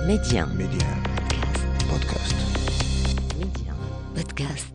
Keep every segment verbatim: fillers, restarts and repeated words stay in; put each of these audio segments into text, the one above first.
Média. Média. Podcast. Média. Podcast.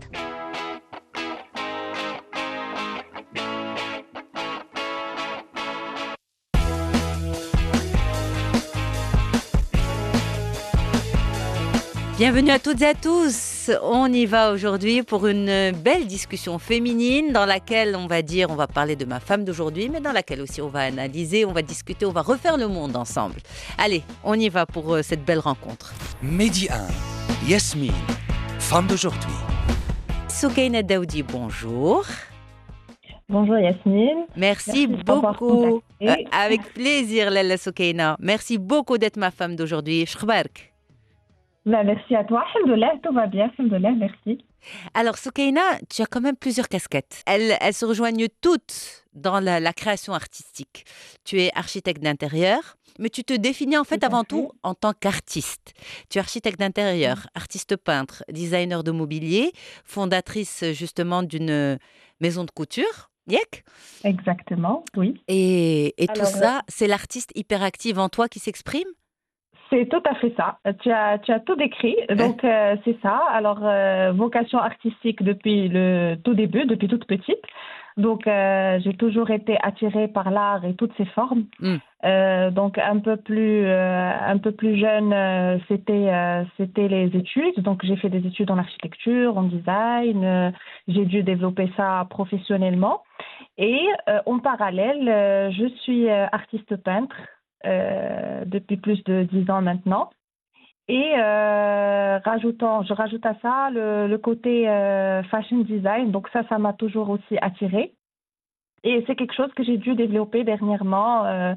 Bienvenue à toutes et à tous. On y va aujourd'hui pour une belle discussion féminine dans laquelle on va dire, on va parler de ma femme d'aujourd'hui, mais dans laquelle aussi on va analyser, on va discuter, on va refaire le monde ensemble. Allez, on y va pour euh, cette belle rencontre. Midi un. Yasmine, femme d'aujourd'hui. Soukaina Daoudi, bonjour. Bonjour Yasmine. Merci, Merci de m'avoir beaucoup. contactée. Euh, avec plaisir, Lalla Soukaina. Merci beaucoup d'être ma femme d'aujourd'hui. Shkhbark. Bah, merci à toi. Alhamdoulilah, tout va bien. Alhamdoulilah, merci. Alors, Soukaina, tu as quand même plusieurs casquettes. Elles, elles se rejoignent toutes dans la, la création artistique. Tu es architecte d'intérieur, mais tu te définis en fait Tout à avant fait. tout en tant qu'artiste. Tu es architecte d'intérieur, artiste peintre, designer de mobilier, fondatrice justement d'une maison de couture. Yek. Exactement, oui. Et, et tout Alors, ça, c'est l'artiste hyperactive en toi qui s'exprime? C'est tout à fait ça. Tu as, tu as tout décrit. Donc, euh, c'est ça. Alors, euh, vocation artistique depuis le tout début, depuis toute petite. Donc, euh, j'ai toujours été attirée par l'art et toutes ses formes. Mm. Euh, donc, un peu plus, euh, un peu plus jeune, euh, c'était, euh, c'était les études. Donc, j'ai fait des études en architecture, en design. Euh, j'ai dû développer ça professionnellement. Et euh, en parallèle, euh, je suis euh, artiste peintre. Euh, depuis plus de dix ans maintenant. Et euh, rajoutant, je rajoute à ça le, le côté euh, fashion design. Donc ça, ça m'a toujours aussi attirée. Et c'est quelque chose que j'ai dû développer dernièrement. Euh,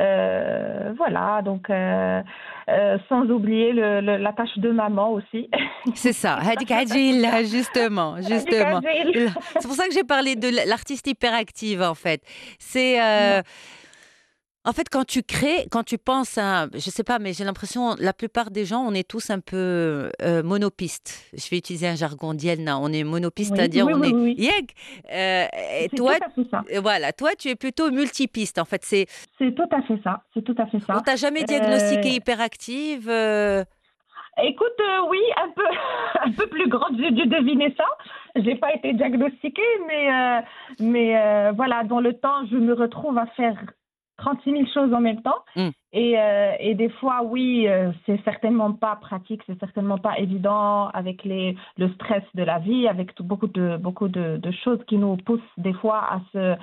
euh, voilà, donc euh, euh, sans oublier le, le, la tâche de maman aussi. C'est ça, Hadik Adjil, justement, justement. Hadik Adjil. C'est pour ça que j'ai parlé de l'artiste hyperactive, en fait. C'est... euh, En fait, quand tu crées, quand tu penses à, je sais pas, mais j'ai l'impression, la plupart des gens, on est tous un peu euh, monopistes. Je vais utiliser un jargon d'Ielna. On est monopiste, Oui, c'est-à-dire oui, on oui, est oui. yeg. Euh, et C'est toi, tout à fait ça. euh, voilà, toi, tu es plutôt multipiste. En fait, c'est, C'est tout à fait ça. C'est tout à fait on ça. t'a jamais Euh, diagnostiqué hyperactive. euh, Écoute, euh, oui, un peu, un peu plus grande, j'ai dû deviner ça. J'ai pas été diagnostiquée, mais, euh, mais euh, voilà, dans le temps, je me retrouve à faire trente-six mille choses en même temps. hmm. Et, euh, et des fois, oui, euh, c'est certainement pas pratique, c'est certainement pas évident avec les, le stress de la vie, avec tout, beaucoup, de, beaucoup de, de choses qui nous poussent des fois à, se,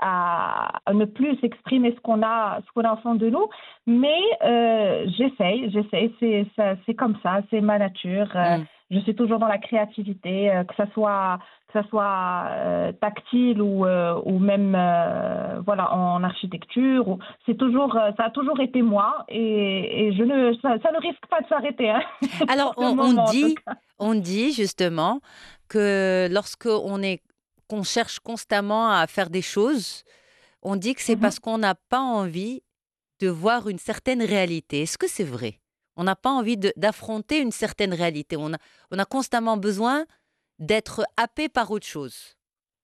à, à ne plus s'exprimer ce qu'on a, ce qu'on a au fond de nous. Mais euh, j'essaye, j'essaye, c'est, ça, c'est comme ça, c'est ma nature. Euh, Mm. je suis toujours dans la créativité, euh, que ça soit, que ça soit euh, tactile ou, euh, ou même euh, voilà, en architecture. Ou, c'est toujours, euh, ça a toujours été moi et, et je ne, ça, ça ne risque pas de s'arrêter. Hein, Alors, pour le on, on moment, en tout dit, cas. on dit justement que lorsque on est, qu'on cherche constamment à faire des choses, on dit que c'est Mhm. parce qu'on n'a pas envie de voir une certaine réalité. Est-ce que c'est vrai? On n'a pas envie de- d'affronter une certaine réalité. On a, on a constamment besoin d'être happé par autre chose.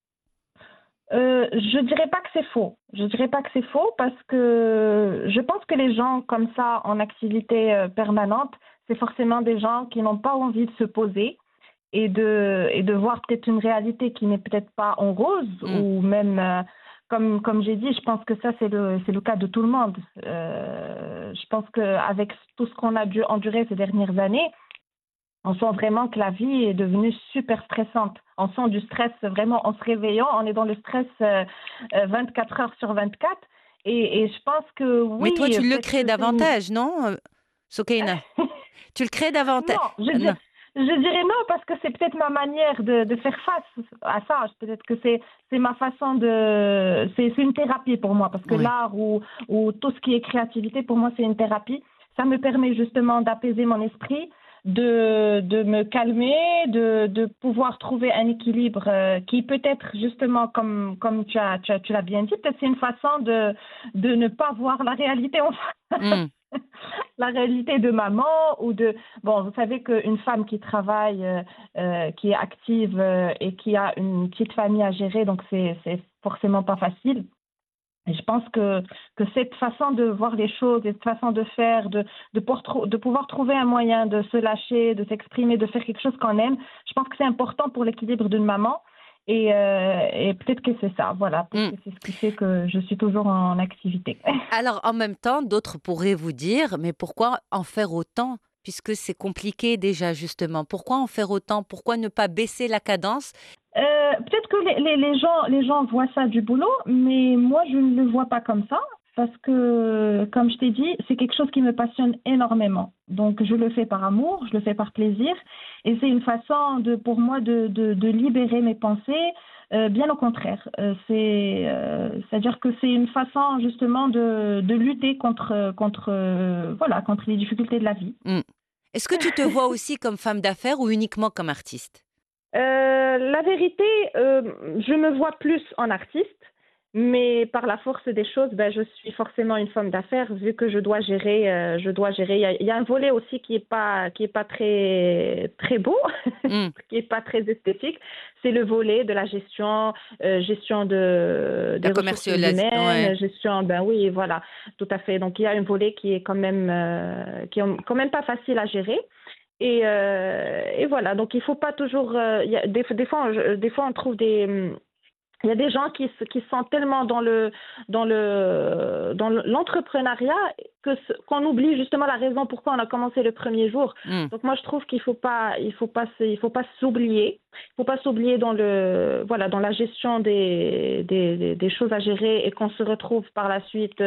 Euh, je dirais pas que c'est faux. Je dirais pas que c'est faux parce que je pense que les gens comme ça en activité euh, permanente, c'est forcément des gens qui n'ont pas envie de se poser et de et de voir peut-être une réalité qui n'est peut-être pas en rose Mm. ou même euh, comme comme j'ai dit, je pense que ça c'est le c'est le cas de tout le monde. Euh, je pense que avec tout ce qu'on a dû endurer ces dernières années, on sent vraiment que la vie est devenue super stressante. On sent du stress vraiment en se réveillant. On est dans le stress euh, euh, vingt-quatre heures sur vingt-quatre. Et, et je pense que Mais toi, oui, tu le peut-être crées que c'est une... davantage, non, euh, Soukaina? Tu le crées davantage? Non, je, Euh, dir- Non. je dirais non parce que c'est peut-être ma manière de, de faire face à ça. Peut-être que c'est, c'est ma façon de... C'est, c'est une thérapie pour moi parce que Oui. l'art ou, ou tout ce qui est créativité, pour moi, c'est une thérapie. Ça me permet justement d'apaiser mon esprit, de, de me calmer, de, de pouvoir trouver un équilibre euh, qui peut-être justement, comme, comme tu, as, tu, as, tu l'as bien dit, peut-être c'est une façon de, de ne pas voir la réalité en face. Mm. La réalité de maman ou de... Bon, vous savez qu'une femme qui travaille, euh, euh, qui est active euh, et qui a une petite famille à gérer, donc c'est, c'est forcément pas facile. Et je pense que, que cette façon de voir les choses, cette façon de faire, de, de, pouvoir, trou- de pouvoir trouver un moyen de se lâcher, de s'exprimer, de faire quelque chose qu'on aime, je pense que c'est important pour l'équilibre d'une maman. Et, euh, et peut-être que c'est ça, voilà, peut-être Mm. que c'est ce qui fait que je suis toujours en activité. Alors, en même temps, d'autres pourraient vous dire, mais pourquoi en faire autant? Puisque c'est compliqué déjà, justement. Pourquoi en faire autant? Pourquoi ne pas baisser la cadence? Euh, peut-être que les, les, les gens, les gens voient ça du boulot, mais moi, je ne le vois pas comme ça. Parce que, comme je t'ai dit, c'est quelque chose qui me passionne énormément. Donc, je le fais par amour, je le fais par plaisir. Et c'est une façon de, pour moi de, de, de libérer mes pensées. Euh, bien au contraire. Euh, c'est, euh, c'est-à-dire que c'est une façon justement de, de lutter contre, contre, euh, voilà, contre les difficultés de la vie. Mm. Est-ce que tu te vois aussi comme femme d'affaires ou uniquement comme artiste? Euh, la vérité, euh, je me vois plus en artiste, mais par la force des choses, ben, je suis forcément une femme d'affaires vu que je dois gérer. Euh, je dois gérer. Il y a, il y a un volet aussi qui est pas qui est pas très très beau, Mm. qui est pas très esthétique. C'est le volet de la gestion, euh, gestion de La des ressources commercialisation, ouais. humaines, gestion. Ben oui, voilà, tout à fait. Donc il y a un volet qui est quand même euh, qui est quand même pas facile à gérer. Et, euh, et voilà, donc il faut pas toujours. Euh, il y a, des, des, fois, je- des fois, on trouve des. hum, Il y a des gens qui, se- qui sont tellement dans le dans le dans l'entrepreneuriat que ce- qu'on oublie justement la raison pourquoi on a commencé le premier jour. Mm. Donc moi je trouve qu'il faut pas il faut pas se- il faut pas s'oublier. Il faut pas s'oublier dans le voilà dans la gestion des des, des, des choses à gérer et qu'on se retrouve par la suite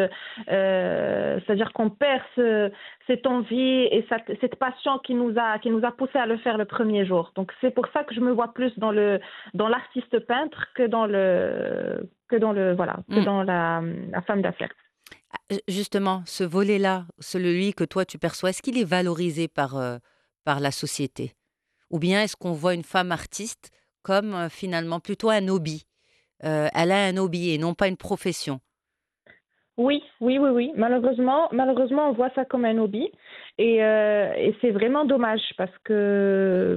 euh, c'est-à-dire qu'on perd ce- cette envie et cette, cette passion qui nous a qui nous a poussé à le faire le premier jour. Donc c'est pour ça que je me vois plus dans le dans l'artiste peintre que dans le que dans le voilà que Mm. dans la, la femme d'affaires. Ah, justement, ce volet-là, celui que toi tu perçois, est-ce qu'il est valorisé par, euh, par la société? Ou bien est-ce qu'on voit une femme artiste comme euh, finalement plutôt un hobby? Euh, elle a un hobby et non pas une profession. Oui, oui, oui, oui. Malheureusement, malheureusement, on voit ça comme un hobby et, euh, et c'est vraiment dommage parce que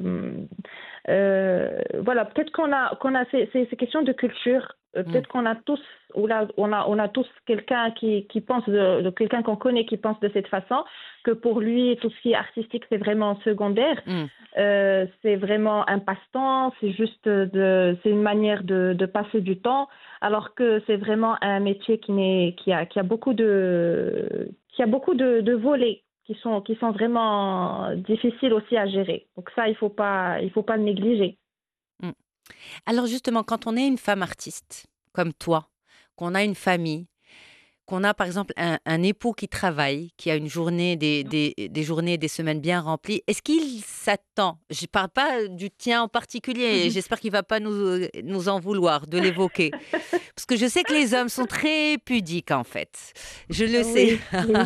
euh, voilà, peut-être qu'on a qu'on a ces, ces, ces questions de culture. Euh, Mm. Peut-être qu'on a tous ou là on a on a tous quelqu'un qui qui pense de, de quelqu'un qu'on connaît qui pense de cette façon que pour lui tout ce qui est artistique c'est vraiment secondaire. Mm. Euh, c'est vraiment un passe-temps, c'est juste de, c'est une manière de, de passer du temps, alors que c'est vraiment un métier qui n'est, qui a, qui a beaucoup de, qui a beaucoup de, de volets qui sont, qui sont vraiment difficiles aussi à gérer. Donc ça, il faut pas, il faut pas le négliger. Mm. Alors justement, quand on est une femme artiste, comme toi, qu'on a une famille, qu'on a par exemple un, un époux qui travaille, qui a une journée, des, des, des journées, des semaines bien remplies, est-ce qu'il s'attend, je ne parle pas du tien en particulier, j'espère qu'il ne va pas nous, nous en vouloir de l'évoquer, parce que je sais que les hommes sont très pudiques en fait, je le sais. Oui, oui.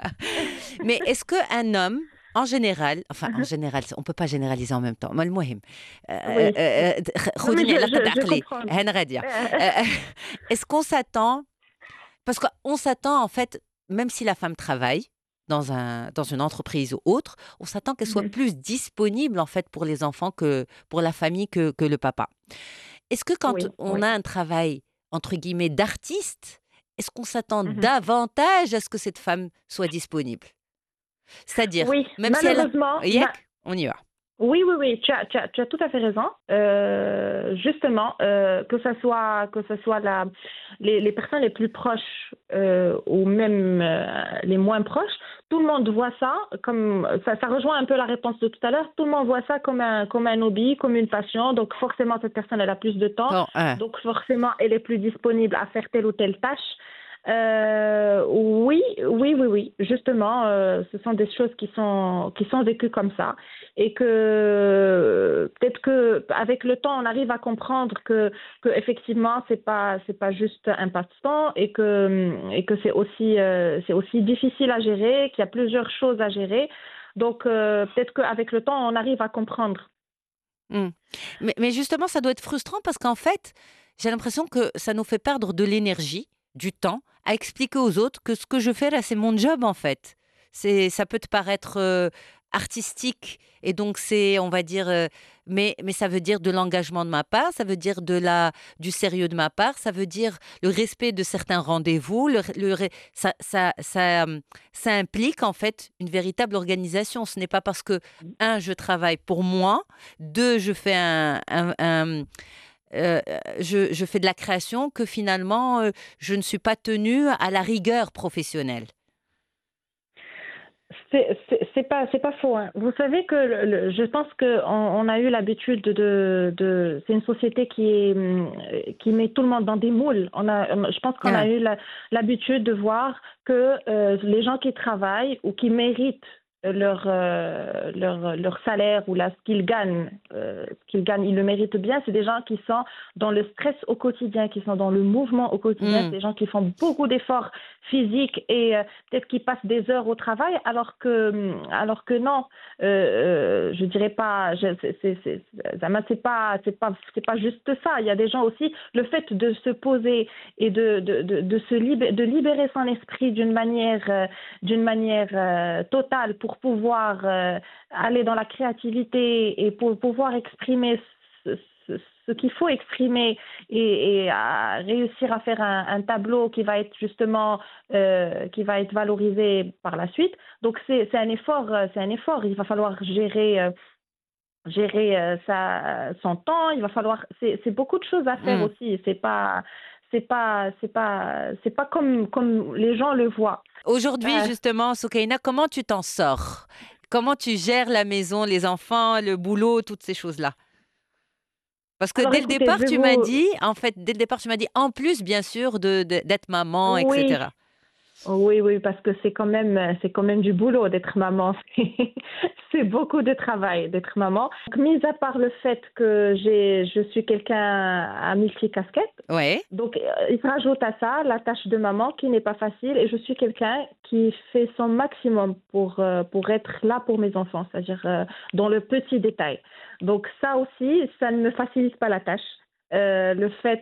Mais est-ce qu'un homme, en général, enfin en général, on ne peut pas généraliser en même temps, mais المهم, euh, Oui. euh, Non, mais خذوني je, على قد je, je عقلي, comprends. هنا غادية. Euh, est-ce qu'on s'attend, parce qu'on s'attend en fait, même si la femme travaille dans, un, dans une entreprise ou autre, on s'attend qu'elle soit plus disponible en fait pour les enfants que pour la famille que, que le papa. Est-ce que quand Oui, on oui. a un travail entre guillemets d'artiste, est-ce qu'on s'attend Mhm. davantage à ce que cette femme soit disponible? C'est-à-dire, Oui, même si elle... malheureusement, ma- Yek, on y va. Oui, oui, oui, tu as, tu as, tu as tout à fait raison. Euh, justement, euh, que ce soit, que ce soit la, les, les personnes les plus proches euh, ou même euh, les moins proches, tout le monde voit ça comme ça, ça rejoint un peu la réponse de tout à l'heure. Tout le monde voit ça comme un, comme un hobby, comme une passion. Donc forcément, cette personne elle a plus de temps. Bon, hein. Donc forcément, elle est plus disponible à faire telle ou telle tâche. Euh, oui, oui, oui, oui. Justement, euh, ce sont des choses qui sont qui sont vécues comme ça, et que peut-être que avec le temps, on arrive à comprendre que que effectivement, c'est pas c'est pas juste un passe-temps, et que et que c'est aussi euh, c'est aussi difficile à gérer, qu'il y a plusieurs choses à gérer. Donc euh, peut-être qu'avec le temps, on arrive à comprendre. Mm. Mais, mais justement, ça doit être frustrant parce qu'en fait, j'ai l'impression que ça nous fait perdre de l'énergie, du temps, à expliquer aux autres que ce que je fais là, c'est mon job en fait. C'est, ça peut te paraître euh, artistique. Et donc, c'est, on va dire, euh, mais, mais ça veut dire de l'engagement de ma part, ça veut dire de la, du sérieux de ma part, ça veut dire le respect de certains rendez-vous. Le, le, ré- ça, ça, ça, hum, ça implique en fait une véritable organisation. Ce n'est pas parce que, un, je travaille pour moi, deux, je fais un, un- un- euh, je, je fais de la création que finalement, euh, je ne suis pas tenue à la rigueur professionnelle. C'est c'est- c'est pas c'est pas faux, hein. Vous savez que le- le- je pense que on, on a eu l'habitude de, de, de- c'est une société qui est hum, qui met tout le monde dans des moules. On a je pense qu'on a Ah, eu la- l'habitude de voir que euh, les gens qui travaillent ou qui méritent leur euh, leur leur salaire ou là ce qu'ils gagnent euh, ce qu'ils gagnent ils le méritent bien. C'est des gens qui sont dans le stress au quotidien, qui sont dans le mouvement au quotidien. hmm, C'est des gens qui font beaucoup d'efforts physiques et euh, peut-être qu'ils passent des heures au travail, alors que, alors que non, euh, euh, je dirais pas, je, c'est, c'est, c'est, c'est pas, c'est pas, c'est pas juste ça. Il y a des gens aussi, le fait de se poser et de, de, de, de se libérer, de libérer son esprit d'une manière, euh, d'une manière euh, totale pour pouvoir euh, aller dans la créativité et pour pouvoir exprimer ce, ce, ce qu'il faut exprimer et, et à réussir à faire un, un tableau qui va être justement euh, qui va être valorisé par la suite. Donc c'est, c'est un effort, euh, c'est un effort. Il va falloir gérer euh, gérer euh, sa, son temps. Il va falloir, c'est, c'est beaucoup de choses à faire hmm. aussi. C'est pas c'est pas c'est pas c'est pas comme comme les gens le voient. Aujourd'hui, Euh, justement, Soukaina, comment tu t'en sors? Comment tu gères la maison, les enfants, le boulot, toutes ces choses-là? Parce que alors dès le écoutez, je départ, vais tu m'as vous dit, en fait, dès le départ, tu m'as dit, en plus, bien sûr, de, de- d'être maman, oui. et cetera. Oui, oui, parce que c'est quand même, c'est quand même du boulot d'être maman. C'est beaucoup de travail d'être maman. Donc, mis à part le fait que j'ai, je suis quelqu'un à multicasquette, Ouais. donc euh, il se rajoute à ça la tâche de maman qui n'est pas facile et je suis quelqu'un qui fait son maximum pour, euh, pour être là pour mes enfants, c'est-à-dire euh, dans le petit détail. Donc ça aussi, ça ne me facilite pas la tâche. Euh, le fait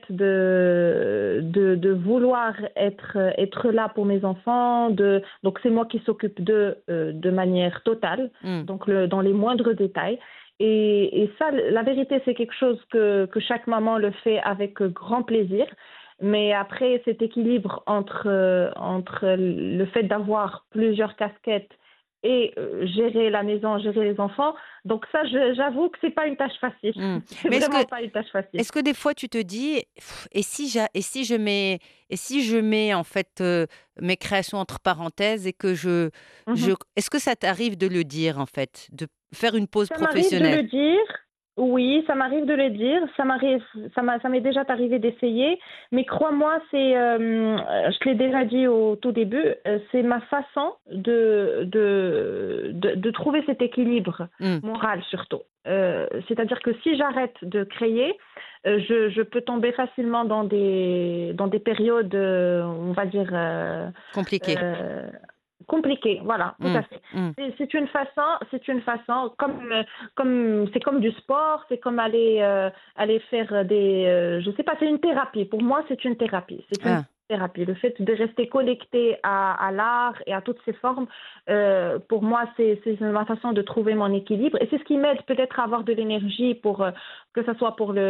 de, de, de vouloir être, être là pour mes enfants, de, donc c'est moi qui s'occupe d'eux euh, de manière totale, Hmm. donc le, dans les moindres détails. Et, et ça, la vérité, c'est quelque chose que, que chaque maman le fait avec grand plaisir. Mais après, cet équilibre entre, euh, entre le fait d'avoir plusieurs casquettes et euh, gérer la maison, gérer les enfants, donc ça, je- j'avoue que c'est pas une tâche facile. Hmm. C'est Mais est-ce que, vraiment pas une tâche facile. est-ce que des fois, tu te dis, Pff, et si j'a- et si je mets, et si je mets, en fait, euh, mes créations entre parenthèses et que je, je, Mhm. est-ce que ça t'arrive de le dire, en fait, de faire une pause Ça m'arrive de professionnelle? le dire. Oui, ça m'arrive de le dire. Ça m'arrive, ça m'a, ça m'est déjà arrivé d'essayer. Mais crois-moi, c'est, euh, je te l'ai déjà dit au tout début, euh, c'est ma façon de, de, de, de trouver cet équilibre Hmm. moral surtout. Euh, c'est-à-dire que si j'arrête de créer, euh, je, je peux tomber facilement dans des, dans des périodes, euh, on va dire, euh, Compliqué. euh, compliquées. Voilà, tout Hmm. à fait. Hmm. C'est c'est une façon, c'est une façon, comme, euh, comme, c'est comme du sport, c'est comme aller, euh, aller faire des, euh, je sais pas, c'est une thérapie. Pour moi, c'est une thérapie. C'est une Ah. thérapie. Le fait de rester connecté à, à l'art et à toutes ses formes, euh, pour moi, c'est c'est ma façon de trouver mon équilibre. Et c'est ce qui m'aide peut-être à avoir de l'énergie pour, euh, que ce soit pour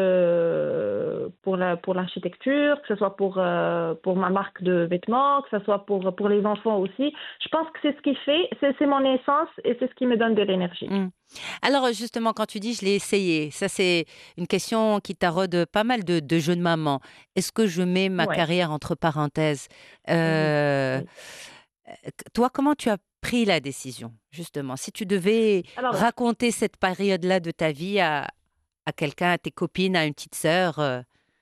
le, pour la, pour l'architecture, que ce soit pour, euh, pour ma marque de vêtements, que ce soit pour, pour les enfants aussi. Je pense que c'est ce qui fait, c'est c'est mon essence et c'est ce qui me donne de l'énergie. Hmm. Alors justement, quand tu dis je l'ai essayé, ça c'est une question qui taraude pas mal de, de jeunes mamans. Est-ce que je mets ma Ouais. carrière entre parenthèses? Oui. Euh, Oui. euh, Toi, comment tu as pris la décision, justement? Si tu devais Alors, raconter cette période-là de ta vie à, à quelqu'un, à tes copines, à une petite sœur, euh,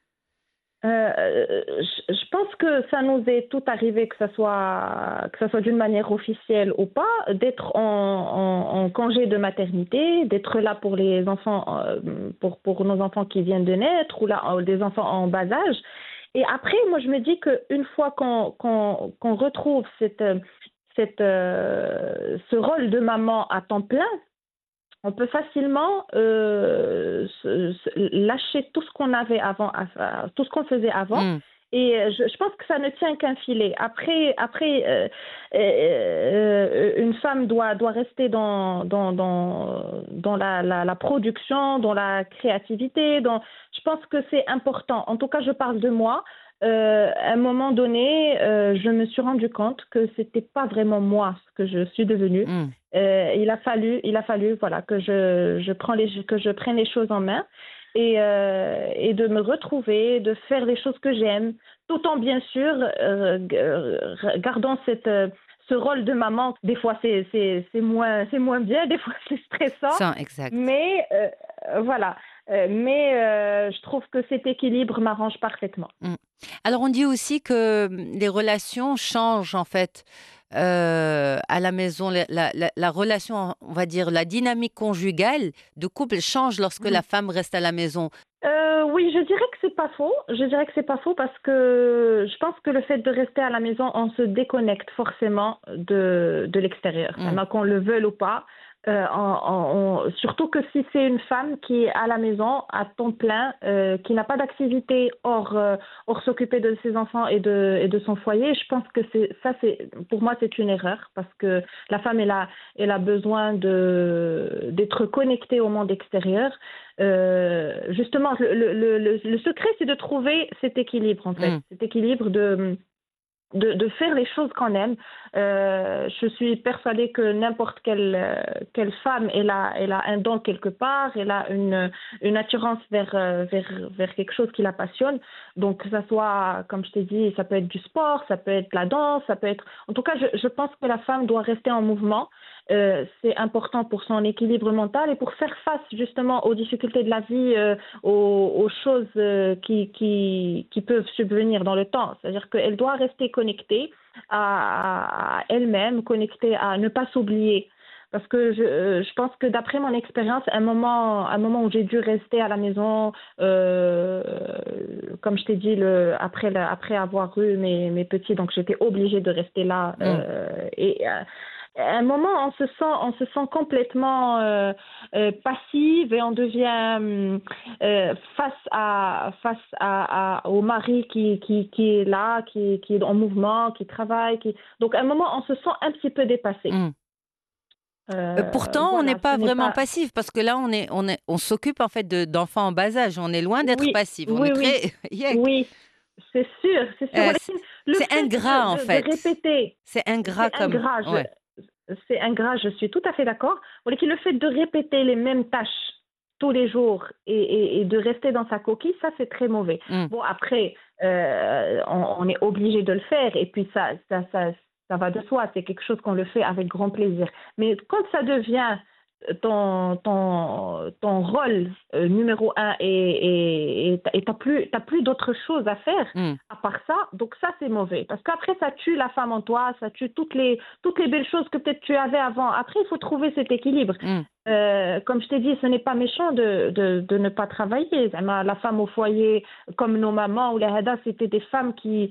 Euh, je, je pense que ça nous est tout arrivé, que ça soit, que ça soit d'une manière officielle ou pas, d'être en, en, en congé de maternité, d'être là pour les enfants, euh, pour, pour nos enfants qui viennent de naître ou là, euh, des enfants en bas âge. Et après, moi, je me dis qu'une fois qu'on qu'on, qu'on retrouve cette, cette, euh, ce rôle de maman à temps plein, on peut facilement euh, se- se- lâcher tout ce qu'on avait avant, à- à- tout ce qu'on faisait avant hmm, Et euh, je, je pense que ça ne tient qu'un filet. Après, après euh, euh, une femme doit, doit rester dans, dans, dans, dans la, la, la production, dans la créativité. Dans... Je pense que c'est important. En tout cas, je parle de moi. Euh, à un moment donné, euh, je me suis rendu compte que c'était pas vraiment moi ce que je suis devenue. Mm. Euh, il a fallu, il a fallu, voilà, que je, je prends les, que je prenne les choses en main et, euh, et de me retrouver, de faire les choses que j'aime, tout en bien sûr euh, gardant cette euh, ce rôle de maman. Des fois c'est c'est c'est moins c'est moins bien, des fois c'est stressant, Ça, exact. mais euh, voilà. Euh, mais euh, je trouve que cet équilibre m'arrange parfaitement. Mm. Alors, on dit aussi que hum, les relations changent, en fait, euh, à la maison. La, la- la- la relation, on va dire, la dynamique conjugale de couple change lorsque la Mhm. femme reste à la maison. Euh, oui, je dirais que c'est pas faux. Je dirais que c'est pas faux parce que je pense que le fait de rester à la maison, on se déconnecte forcément de, de l'extérieur. Mm. Maintenant qu'on le veuille ou pas. Euh, on- on- on- surtout que si c'est une femme qui est à la maison à temps plein, euh, qui n'a pas d'activité hors, euh, hors s'occuper de ses enfants et de, et de son foyer, je pense que c'est, ça, c'est, pour moi, c'est une erreur parce que la femme, elle a, elle a besoin de, d'être connectée au monde extérieur. Euh, justement, le, le, le, le secret, c'est de trouver cet équilibre, en fait, Mm. cet équilibre de de, de faire les choses qu'on aime. Euh, je suis persuadée que n'importe quelle, euh, quelle femme, elle a, elle a un don quelque part, elle a une, une attirance vers, euh, vers, vers quelque chose qui la passionne. Donc, que ça soit, comme je t'ai dit, ça peut être du sport, ça peut être la danse, ça peut être... En tout cas, je, je pense que la femme doit rester en mouvement. Euh, c'est important pour son équilibre mental et pour faire face justement aux difficultés de la vie, euh, aux, aux choses euh, qui, qui, qui peuvent subvenir dans le temps. C'est-à-dire qu'elle doit rester connectée à, à elle-même, connectée à ne pas s'oublier. Parce que je, euh, je pense que d'après mon expérience, un moment, un moment où j'ai dû rester à la maison, euh, comme je t'ai dit, le, après, le, après avoir eu mes, mes petits, donc j'étais obligée de rester là. Mm. Euh, et euh, à un moment, on se sent, on se sent complètement euh, euh, passive et on devient euh, face à face à, à- au mari qui, qui, qui est là, qui, qui est en mouvement, qui travaille. Qui... Donc, à un moment, on se sent un petit peu dépassé. Mm. Euh, Euh, Pourtant, on n'est voilà, ce pas n'est vraiment pas. passif parce que là, on est, on est, on s'occupe en fait de- d'enfants en bas âge. On est loin d'être Oui, passif. On oui, est oui, très, Yuck. oui, c'est sûr, c'est sûr. Euh, Voilà, c'est le c'est fait ingrat en de, de, de fait. répéter, C'est ingrat c'est comme, ingrat. ouais. Je, c'est ingrat, je suis tout à fait d'accord. Voilà, le fait de répéter les mêmes tâches tous les jours et, et, et de rester dans sa coquille, ça c'est très mauvais. Mm. Bon, après, euh, on, on est obligé de le faire et puis ça, ça, ça, ça va de soi. C'est quelque chose qu'on le fait avec grand plaisir. Mais quand ça devient ton, ton, ton rôle euh, numéro un et et et t'as plus t'as plus d'autres choses à faire Mm. à part ça, donc ça c'est mauvais parce qu'après ça tue la femme en toi, ça tue toutes les toutes les belles choses que peut-être tu avais avant. Après il faut trouver cet équilibre. Mm. Euh, comme je t'ai dit, ce n'est pas méchant de, de, de ne pas travailler. La femme au foyer, comme nos mamans ou les hadas, c'était des femmes qui,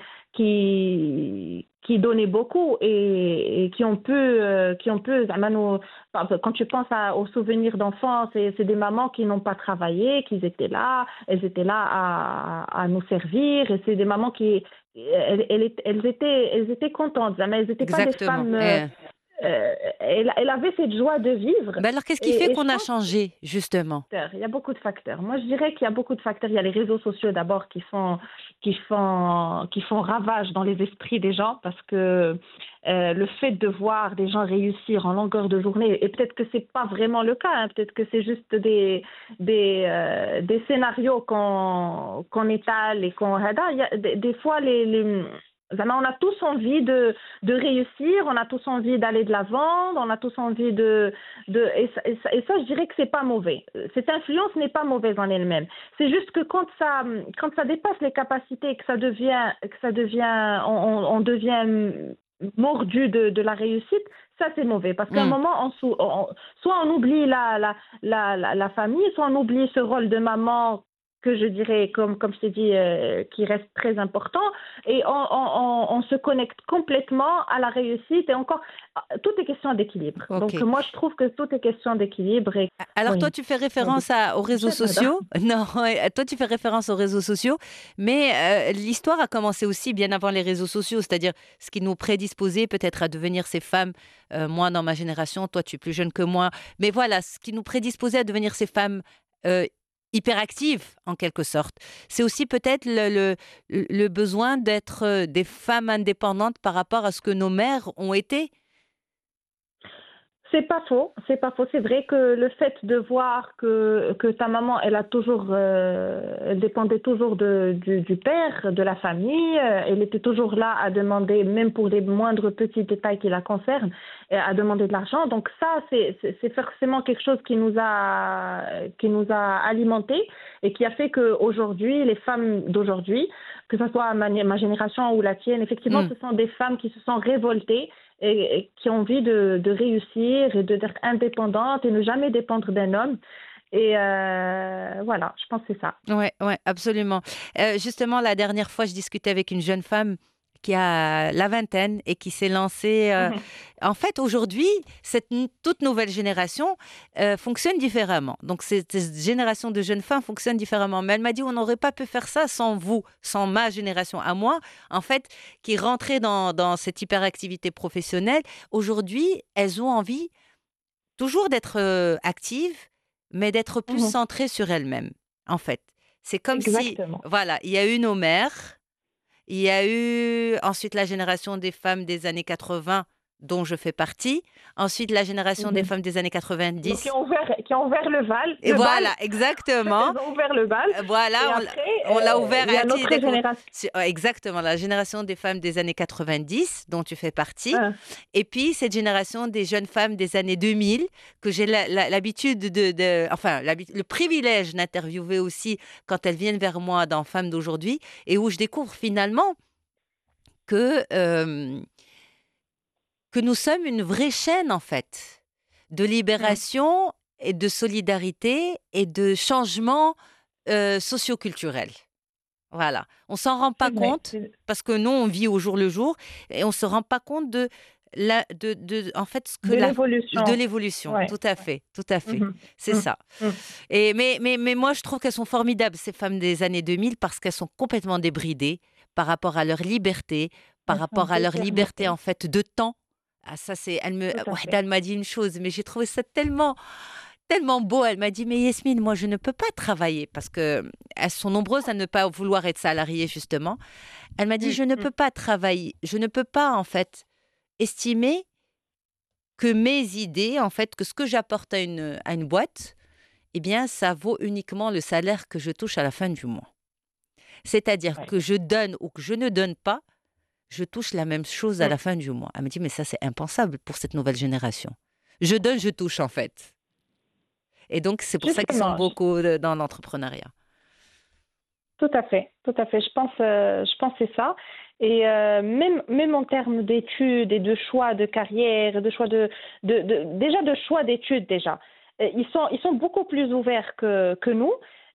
qui, qui donnaient beaucoup et, et qui ont pu, euh, qui ont pu nos, quand tu penses à, aux souvenirs d'enfants, c'est, c'est des mamans qui n'ont pas travaillé, qui étaient là, elles étaient là à, à nous servir et c'est des mamans qui, elles, elles, elles étaient, elles étaient contentes, mais elles n'étaient pas des Exactement. femmes... Et, Euh, euh, elle, elle avait cette joie de vivre. ben alors, qu'est-ce qui fait Et, et qu'on je a pense changé, justement? il y a beaucoup de facteurs. Moi, je dirais qu'il y a beaucoup de facteurs. Il y a les réseaux sociaux d'abord qui font, qui font, qui font ravage dans les esprits des gens parce que euh, le fait de voir des gens réussir en longueur de journée, et peut-être que c'est pas vraiment le cas, hein, peut-être que c'est juste des, des, euh, des scénarios qu'on, qu'on étale et qu'on... Il y a, des, des fois, les... les on a tous envie de, de réussir, on a tous envie d'aller de l'avant, on a tous envie de... de et, ça, et, ça, et ça, je dirais que c'est pas mauvais. Cette influence n'est pas mauvaise en elle-même. C'est juste que quand ça, quand ça dépasse les capacités, que ça devient, que ça devient on, on devient mordu de, de la réussite, ça c'est mauvais. Parce qu'à un Mm. moment, on, on, soit on oublie la, la, la, la, la famille, soit on oublie ce rôle de maman que je dirais, comme, comme je t'ai dit, euh, qui reste très important. Et on, on, on, on se connecte complètement à la réussite. Et encore, tout est question d'équilibre. Ok. Donc, moi, je trouve que tout est question d'équilibre. Et, Alors, oui. toi, tu fais référence à, aux réseaux Je sais, sociaux. Non, ouais, toi, tu fais référence aux réseaux sociaux. Mais euh, l'histoire a commencé aussi bien avant les réseaux sociaux, c'est-à-dire ce qui nous prédisposait peut-être à devenir ces femmes. Euh, moi, dans ma génération, toi, tu es plus jeune que moi. Mais voilà, ce qui nous prédisposait à devenir ces femmes euh, hyperactives, en quelque sorte. C'est aussi peut-être le, le, le besoin d'être euh, des femmes indépendantes par rapport à ce que nos mères ont été. C'est pas faux, c'est pas faux. C'est vrai que le fait de voir que, que ta maman, elle a toujours, euh, elle dépendait toujours de, du, du père, de la famille. euh, Elle était toujours là à demander, même pour les moindres petits détails qui la concernent, euh, à demander de l'argent. Donc ça, c'est, c'est, c'est forcément quelque chose qui nous a, qui nous a alimentés et qui a fait qu'aujourd'hui, les femmes d'aujourd'hui, que ce soit ma, ma génération ou la tienne, effectivement, Mm. ce sont des femmes qui se sont révoltées et, et qui ont envie de, de réussir et de, d'être indépendantes et ne jamais dépendre d'un homme. Et euh, voilà, je pense que c'est ça. Ouais, ouais, absolument. Euh, justement, la dernière fois, je discutais avec une jeune femme qui a la vingtaine et qui s'est lancée. euh, Mhm. En fait, aujourd'hui, cette n- toute nouvelle génération euh, fonctionne différemment. Donc, cette, cette génération de jeunes femmes fonctionne différemment. Mais elle m'a dit, on n'aurait pas pu faire ça sans vous, sans ma génération à moi, en fait, qui rentrait dans, dans cette hyperactivité professionnelle. Aujourd'hui, elles ont envie toujours d'être euh, actives, mais d'être plus Mhm. centrées sur elles-mêmes, en fait. C'est comme si, Exactement. voilà, il y a eu nos mères, il y a eu ensuite la génération des femmes des années quatre-vingts, dont je fais partie. Ensuite, la génération des Mhm. femmes des années Donc, qui quatre-vingt-dix. ont ouvert, qui ont ouvert le bal, Et le voilà, bal. exactement. Elles ont ouvert le bal. Euh, Et Voilà, on l'a après, on l'a euh, ouvert il y à a titre notre de con- génération. sur- ouais, exactement, la génération des femmes des années quatre-vingt-dix, dont tu fais partie. Hein. Et puis, cette génération des jeunes femmes des années deux mille, que j'ai la- la- l'habitude de, de- enfin, l'habi- le privilège d'interviewer aussi quand elles viennent vers moi dans Femmes d'aujourd'hui, et où je découvre finalement que, euh, que nous sommes une vraie chaîne, en fait, de Mhm. libération et de solidarité et de changement euh, socioculturel. Voilà. On s'en rend pas C'est vrai. compte C'est- parce que nous, on vit au jour le jour et on se rend pas compte de la, de, de, en fait, ce que De la, l'évolution. de l'évolution. Ouais. Tout à fait, tout à fait. Mhm. C'est Mhm. ça. Mhm. Et mais, mais, mais moi, je trouve qu'elles sont formidables, ces femmes des années deux mille, parce qu'elles sont complètement débridées par rapport à leur liberté, par Elles sont rapport à leur liberté, déterminées. en fait, de temps. Ah, ça, c'est, elle me, Tout à Wahda, fait. elle m'a dit une chose, mais j'ai trouvé ça tellement, tellement beau. Elle m'a dit, mais Yasmine, moi, je ne peux pas travailler parce que elles sont nombreuses à ne pas vouloir être salariées, justement. Elle m'a dit, Mhm. je ne Mhm. peux pas travailler, je ne peux pas, en fait, estimer que mes idées, en fait, que ce que j'apporte à une, à une boîte, eh bien, ça vaut uniquement le salaire que je touche à la fin du mois. C'est-à-dire Ouais. que je donne ou que je ne donne pas, je touche la même chose à Mhm. la fin du mois. Elle me dit, mais ça, c'est impensable pour cette nouvelle génération. Je donne, je touche, en fait. Et donc, c'est pour ça qu'ils sont Justement, je- beaucoup euh, dans l'entrepreneuriat. tout à fait, tout à fait. Je pense, euh, je pense que c'est ça. Et euh, même, même en termes d'études et de choix de carrière, de choix de, de, de- déjà de choix d'études déjà, euh, ils sont, ils sont beaucoup plus ouverts que, que nous.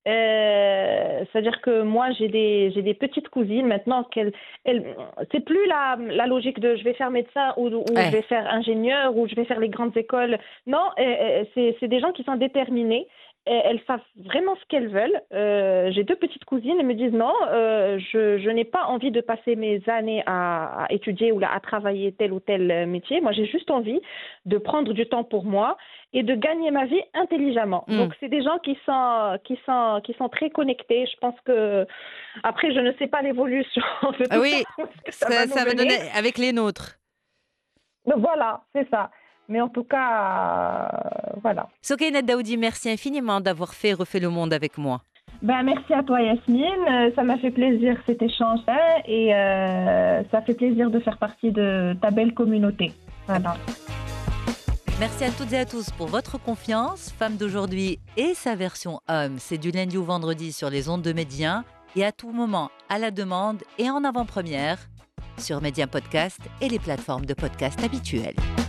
Euh, c'est-à-dire que moi, j'ai des, j'ai des petites cousines maintenant qu'elles, elles, c'est plus la, la logique de je vais faire médecin ou, ou je Ouais. vais faire ingénieur ou je vais faire les grandes écoles. Non, euh, euh, c'est, c'est des gens qui sont déterminés. Et elles savent vraiment ce qu'elles veulent. Euh, j'ai deux petites cousines, elles me disent non, euh, je, je n'ai pas envie de passer mes années à, à étudier ou là, à travailler tel ou tel euh, métier. Moi, j'ai juste envie de prendre du temps pour moi et de gagner ma vie intelligemment. Mm. Donc, c'est des gens qui sont, qui sont, qui sont très connectés. Je pense que, après, je ne sais pas l'évolution de Ah tout oui, ça, ce que ce ça va que nous ça va mener. donner avec les nôtres. Mais voilà, c'est ça. Mais en tout cas, euh, voilà. Sokeina Daoudi, merci infiniment d'avoir fait et refait le monde avec moi. Ben, merci à toi Yasmine, Euh, ça m'a fait plaisir cet échange hein, et euh, ça fait plaisir de faire partie de ta belle communauté. Voilà. Merci à toutes et à tous pour votre confiance. Femme d'aujourd'hui et sa version homme, c'est du lundi au vendredi sur les ondes de Média et à tout moment à la demande et en avant-première sur Média Podcast et les plateformes de podcast habituelles.